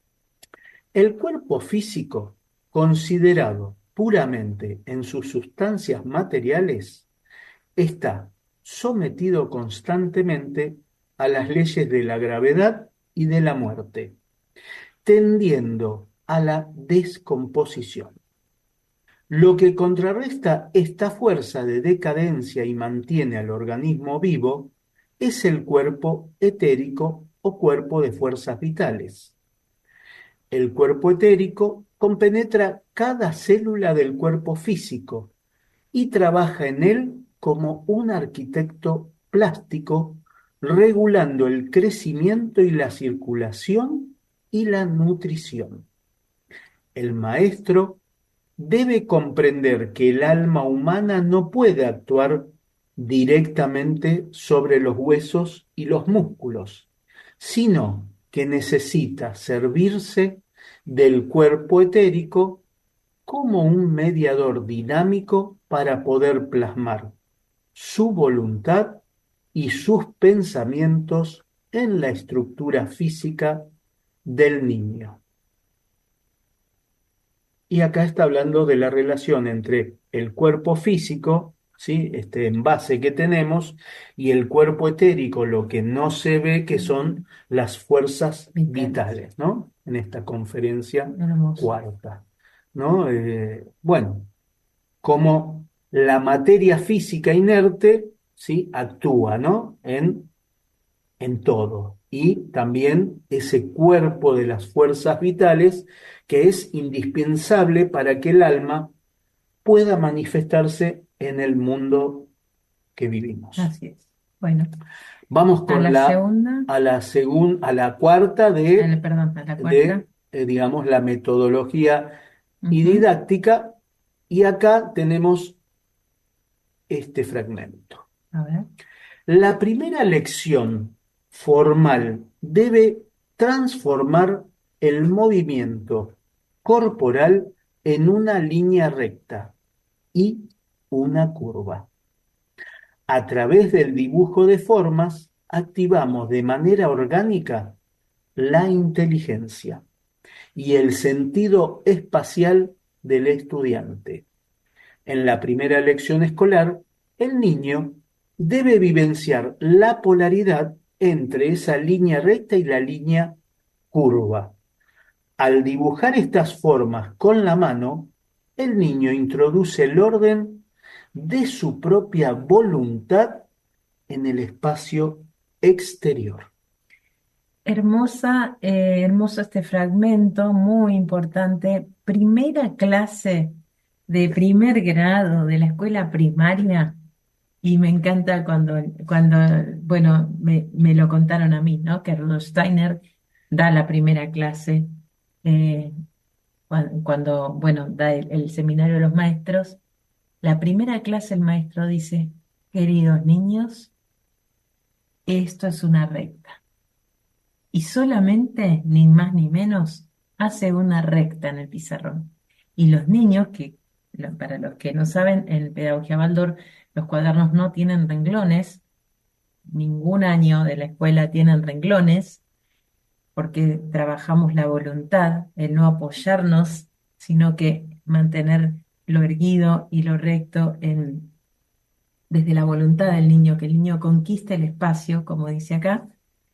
el cuerpo físico, considerado puramente en sus sustancias materiales, está sometido constantemente a las leyes de la gravedad y de la muerte, tendiendo a la descomposición. Lo que contrarresta esta fuerza de decadencia y mantiene al organismo vivo es el cuerpo etérico o cuerpo de fuerzas vitales. El cuerpo etérico compenetra cada célula del cuerpo físico y trabaja en él como un arquitecto plástico, regulando el crecimiento y la circulación y la nutrición. El maestro debe comprender que el alma humana no puede actuar directamente sobre los huesos y los músculos, sino que necesita servirse del cuerpo etérico como un mediador dinámico para poder plasmar su voluntad y sus pensamientos en la estructura física del niño. Y acá está hablando de la relación entre el cuerpo físico, ¿sí? Este envase que tenemos, y el cuerpo etérico, lo que no se ve, que son las fuerzas Vitales. vitales, ¿no? En esta conferencia Hermoso. cuarta, ¿no? Eh, bueno, como la materia física inerte, ¿sí? Actúa, ¿no? En en todo. Y también ese cuerpo de las fuerzas vitales que es indispensable para que el alma pueda manifestarse en el mundo que vivimos. Así es. Bueno, Vamos a con la la, segunda, a la segun- a la cuarta a de, la- perdón, a la cuarta. de eh, digamos, la metodología y Ujú. didáctica. Y acá tenemos este fragmento. A ver. La primera lección formal debe transformar el movimiento corporal en una línea recta y una curva. A través del dibujo de formas, activamos de manera orgánica la inteligencia y el sentido espacial del estudiante. En la primera lección escolar, el niño debe vivenciar la polaridad entre esa línea recta y la línea curva. Al dibujar estas formas con la mano, el niño introduce el orden de su propia voluntad en el espacio exterior. Hermosa, eh, hermoso este fragmento, muy importante. Primera clase de primer grado de la escuela primaria. Y me encanta cuando, cuando bueno, me, me lo contaron a mí, ¿no? Que Rudolf Steiner da la primera clase eh, cuan- cuando, bueno, da el, el seminario de los maestros. La primera clase el maestro dice, queridos niños, esto es una recta. Y solamente, ni más ni menos, hace una recta en el pizarrón. Y los niños, que lo- para los que no saben, en Pedagogía Baldor los cuadernos no tienen renglones, ningún año de la escuela tienen renglones, porque trabajamos la voluntad, el no apoyarnos, sino que mantener lo erguido y lo recto en, desde la voluntad del niño, que el niño conquiste el espacio, como dice acá,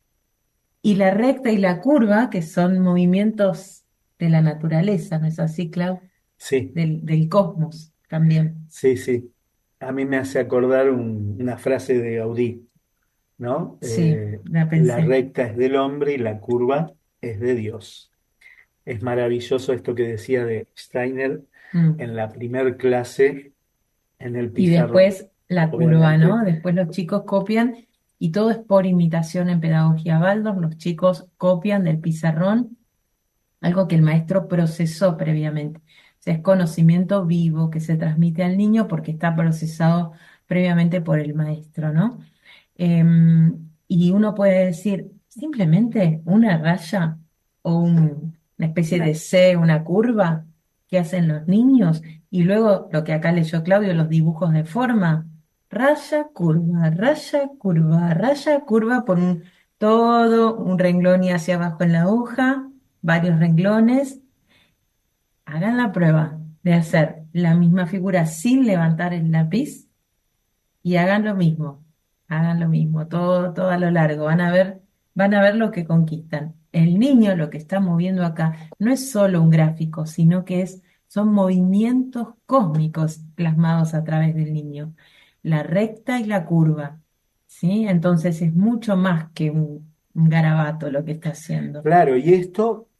y la recta y la curva, que son movimientos de la naturaleza, ¿no es así, Clau? Sí, Del, del cosmos también. sí, sí. A mí me hace acordar un- una frase de Gaudí, ¿no? Sí, Eh, la la pensé. recta es del hombre y la curva es de Dios. Es maravilloso esto que decía de Steiner Mm. en la primer clase en el Y pizarrón, después la curva, obviamente. ¿no? Después los chicos copian y todo es por imitación en Pedagogía Baldor. Los chicos copian del pizarrón algo que el maestro procesó previamente. O sea, es conocimiento vivo que se transmite al niño porque está procesado previamente por el maestro, ¿no? Em, y uno puede decir, simplemente una raya o un- una especie de C, una curva que hacen los niños, y luego lo que acá leyó Claudio, los dibujos de forma, raya, curva, raya, curva, raya, curva, por un, todo un renglón y hacia abajo en la hoja, varios renglones. Hagan la prueba de hacer la misma figura sin levantar el lápiz y hagan lo mismo, hagan lo mismo, todo, todo a lo largo, van a ver, van a ver lo que conquistan. El niño lo que está moviendo acá no es solo un gráfico, sino que es, son movimientos cósmicos plasmados a través del niño, la recta y la curva, ¿sí? Entonces es mucho más que un, un garabato lo que está haciendo. Claro, y esto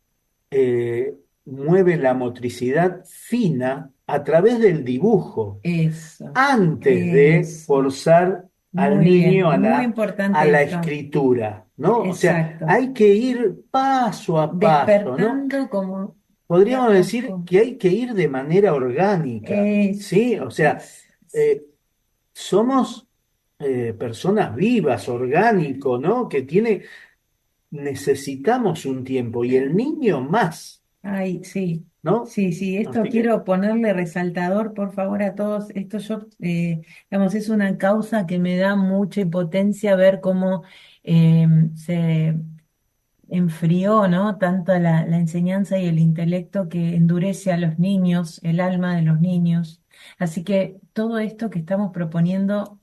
eh, mueve la motricidad fina a través del dibujo, Eso, antes de eso. forzar al Muy niño bien, a muy la, a importante la esto. escritura, ¿no? O sea, Exacto. hay que ir paso a paso, ¿no? Despertando como de a Podríamos decir poco. que hay que ir de manera orgánica, Es, ¿sí? O sea, es, es. eh, somos eh, personas vivas, orgánico, ¿no? Que tiene, necesitamos un tiempo y el niño más, Ay, sí, ¿no? sí, sí, esto Así que quiero ponerle resaltador, por favor, a todos. Esto yo, eh, digamos, es una causa que me da mucha impotencia ver cómo eh, se enfrió, ¿no? Tanto la, la enseñanza y el intelecto que endurece a los niños, el alma de los niños. Así que todo esto que estamos proponiendo,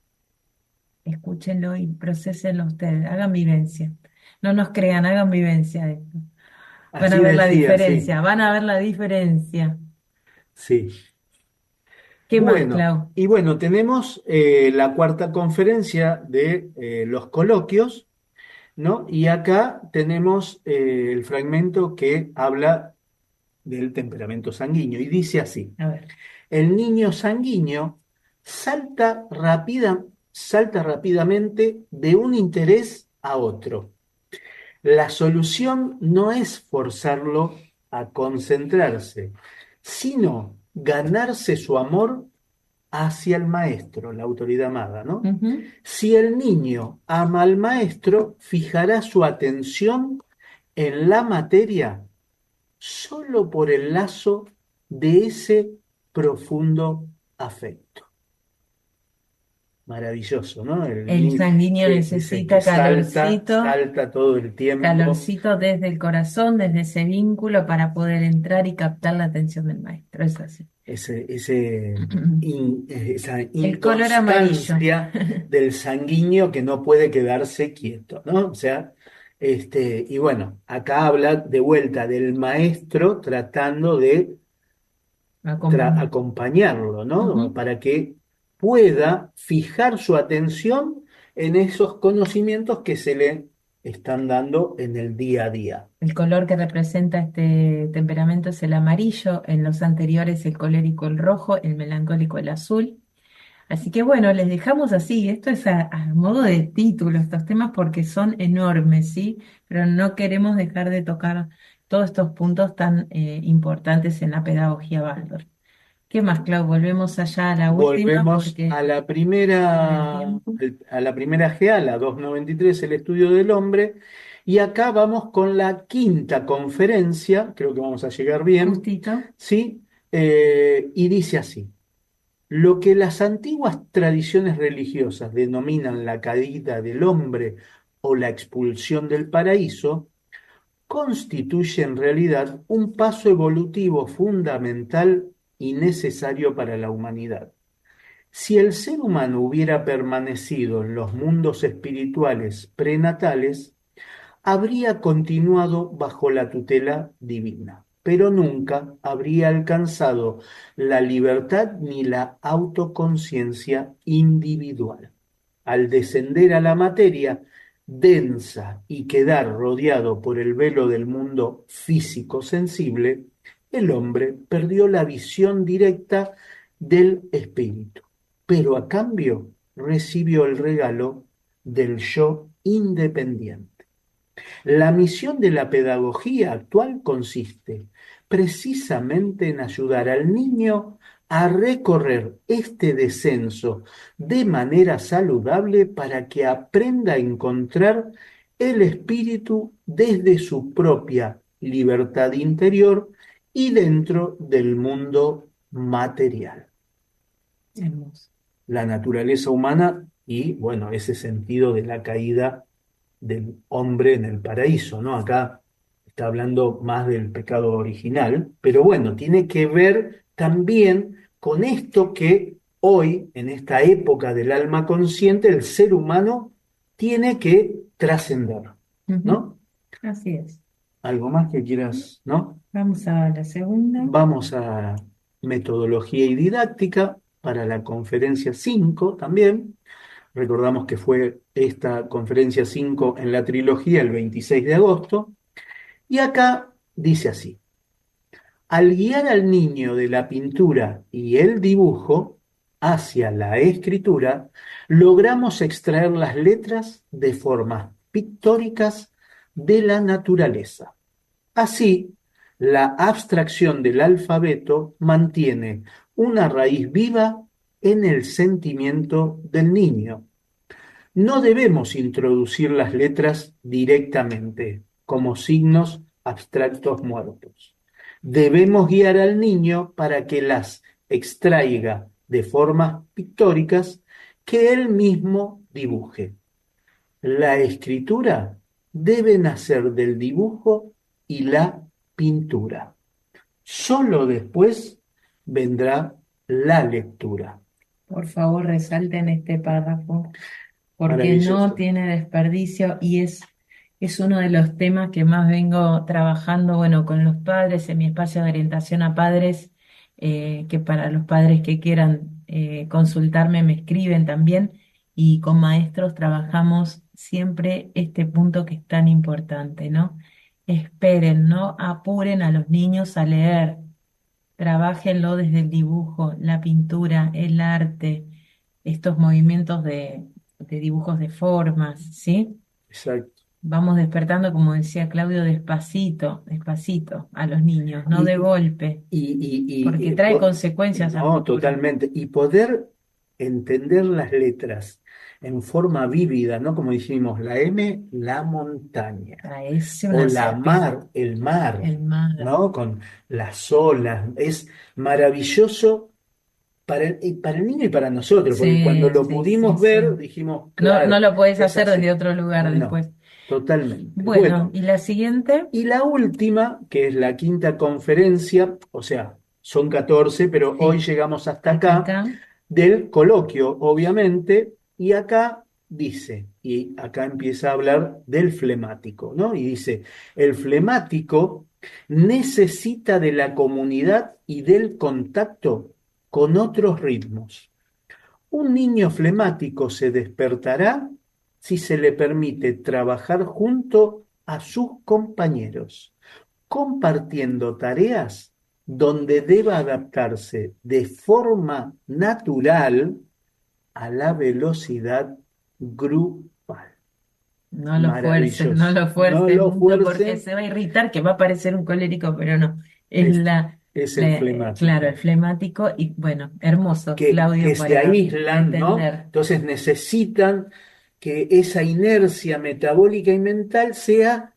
escúchenlo y procesenlo ustedes, hagan vivencia. No nos crean, hagan vivencia de esto. Van a así ver la decía, sí, diferencia, van a ver la diferencia. sí. ¿Qué más, Bueno, Clau? y bueno, tenemos eh, la cuarta conferencia de eh, los coloquios, ¿no? Y acá tenemos eh, el fragmento que habla del temperamento sanguíneo y dice así: A ver. el niño sanguíneo salta rápida, salta rápidamente de un interés a otro. La solución no es forzarlo a concentrarse, sino ganarse su amor hacia el maestro, la autoridad amada, ¿no? Ujú. Si el niño ama al maestro, fijará su atención en la materia solo por el lazo de ese profundo afecto. Maravilloso, ¿no? El El niño sanguíneo que dice que necesita salta, calorcito, salta todo el tiempo. calorcito desde el corazón, desde ese vínculo para poder entrar y captar la atención del maestro. Es así. ese, ese in- esa El color amarillo. inconstancia del sanguíneo que no puede quedarse quieto, ¿no? O sea, este, y bueno, acá habla de vuelta del maestro tratando de tra- Acompaña. acompañarlo, ¿no? Ujú. Para que pueda fijar su atención en esos conocimientos que se le están dando en el día a día. El color que representa este temperamento es el amarillo, en los anteriores el colérico el rojo, el melancólico el azul. Así que bueno, les dejamos así, esto es a, a modo de título, estos temas porque son enormes, ¿sí? Pero no queremos dejar de tocar todos estos puntos tan eh, importantes en la pedagogía Waldorf. ¿Qué más, Clau? Volvemos allá a la última Volvemos porque a la por el primera, tiempo. a la primera G A, la doscientos noventa y tres, el estudio del hombre, y acá vamos con la quinta conferencia, creo que vamos a llegar bien, Justito. ¿sí? Eh, y dice así: lo que las antiguas tradiciones religiosas denominan la caída del hombre o la expulsión del paraíso, constituye en realidad un paso evolutivo fundamental y necesario para la humanidad. Si el ser humano hubiera permanecido en los mundos espirituales prenatales, habría continuado bajo la tutela divina, pero nunca habría alcanzado la libertad ni la autoconciencia individual. Al descender a la materia densa y quedar rodeado por el velo del mundo físico sensible, el hombre perdió la visión directa del espíritu, pero a cambio recibió el regalo del yo independiente. La misión de la pedagogía actual consiste precisamente en ayudar al niño a recorrer este descenso de manera saludable para que aprenda a encontrar el espíritu desde su propia libertad interior y dentro del mundo material, Hermoso. la naturaleza humana y, bueno, ese sentido de la caída del hombre en el paraíso, ¿no? Acá está hablando más del pecado original, pero bueno, tiene que ver también con esto que hoy, en esta época del alma consciente, el ser humano tiene que trascender, Ujú. ¿no? Así es. Algo más que quieras, ¿no? Vamos a la segunda. Vamos a metodología y didáctica para la conferencia cinco también. Recordamos que fue esta conferencia cinco en la trilogía el veintiséis de agosto. Y acá dice así: al guiar al niño de la pintura y el dibujo hacia la escritura, logramos extraer las letras de formas pictóricas de la naturaleza. Así, la abstracción del alfabeto mantiene una raíz viva en el sentimiento del niño. No debemos introducir las letras directamente, como signos abstractos muertos. Debemos guiar al niño para que las extraiga de formas pictóricas que él mismo dibuje. La escritura debe nacer del dibujo y la pintura. Solo después vendrá la lectura. Por favor, resalten este párrafo, porque no tiene desperdicio y es, es uno de los temas que más vengo trabajando, bueno, con los padres en mi espacio de orientación a padres, eh, que para los padres que quieran eh, consultarme me escriben también, y con maestros trabajamos siempre este punto que es tan importante, ¿no? Esperen, no apuren a los niños a leer, trabájenlo desde el dibujo, la pintura, el arte, estos movimientos de, de dibujos de formas, ¿sí? Exacto. Vamos despertando, como decía Claudio, despacito, despacito a los niños, no Y- de golpe, Y, y- y- porque y trae po- consecuencias a No, futuro. totalmente. Y poder entender las letras en forma vívida, ¿no? Como dijimos, la M, la montaña. Traerse O una la serpiente, mar, el mar, el mar. ¿no? Con las olas. Es maravilloso para el, y para el niño y para nosotros, porque Sí, cuando lo sí, pudimos sí, ver, sí. dijimos, No, no claro, lo podés es hacer así. desde otro lugar No, después. totalmente. Bueno, Bueno, ¿y la siguiente? y la última, que es la quinta conferencia, o sea, son catorce, pero hoy Sí, llegamos hasta hasta acá, acá. del coloquio, obviamente, y acá dice, y acá empieza a hablar del flemático, ¿no? Y dice, el flemático necesita de la comunidad y del contacto con otros ritmos. Un niño flemático se despertará si se le permite trabajar junto a sus compañeros, compartiendo tareas donde deba adaptarse de forma natural a la velocidad grupal. No lo fuercen, no Maravilloso. lo No fuercen lo mucho porque fuercen, se va a irritar, que va a parecer un colérico, pero no. Es es, la, es la- el eh, claro, el flemático. flemático y bueno, hermoso, Que, Claudio, que se para aíslan, ¿no? entender. Entonces necesitan que esa inercia metabólica y mental sea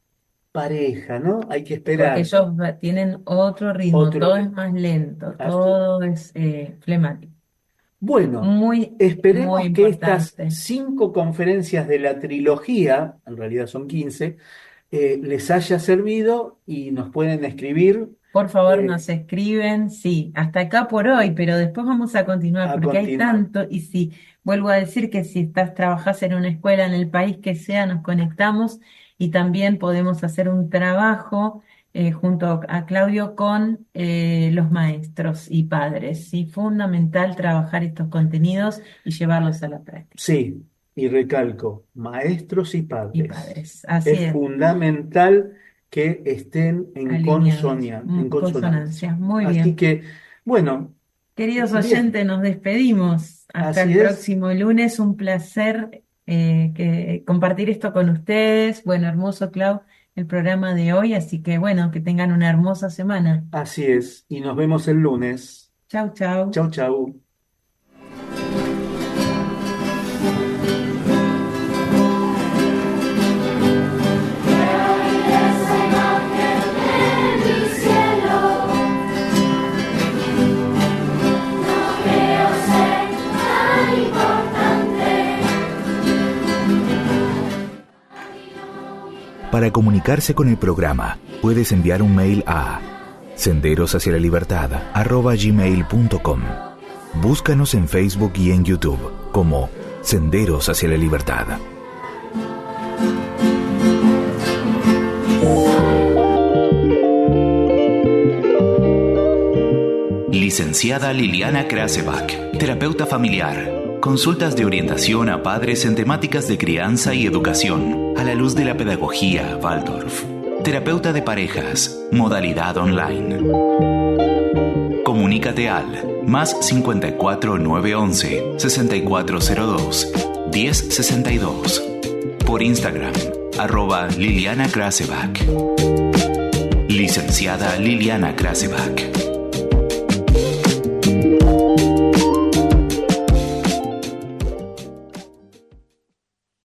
pareja, ¿no? Hay que Porque esperar ellos va- tienen otro ritmo, otro todo es ritmo. más lento, Así. todo es eh, flemático. Bueno, Muy, muy esperemos que estas importante. cinco conferencias de la trilogía, en realidad son quince, eh, les haya servido y nos pueden escribir Por favor, eh, nos escriben, sí, hasta acá por hoy, pero después vamos a continuar a porque hay continuar. tanto y sí, vuelvo a decir que si estás, trabajás en una escuela en el país que sea, nos conectamos y también podemos hacer un trabajo eh, junto a Claudio con eh, los maestros y padres. Sí, fundamental trabajar estos contenidos y llevarlos a la práctica. Sí, y recalco, maestros y Y padres. padres, así Es es, fundamental que estén en alineados, consonia- en mm, consonancia. consonancias. Muy Así bien. que, bueno, Queridos bien, oyentes, nos despedimos. Hasta así el es, próximo lunes. Un placer eh, que, compartir esto con ustedes. Bueno, hermoso, Clau, el programa de hoy. Así que, bueno, que tengan una hermosa semana. así es. Y nos vemos el lunes. Chau, chau. Chau, chau. Para comunicarse con el programa, puedes enviar un mail a senderos hacia la libertad arroba gmail punto com. Búscanos en Facebook y en YouTube como Senderos hacia la Libertad. Licenciada Liliana Krasebach, terapeuta familiar. Consultas de orientación a padres en temáticas de crianza y educación a la luz de la pedagogía Waldorf. terapeuta de parejas, modalidad online. Comunícate al más cincuenta y cuatro nueve once sesenta y cuatro cero dos diez sesenta y dos. Por Instagram, arroba Liliana Krasevak. Licenciada Liliana Krasevak.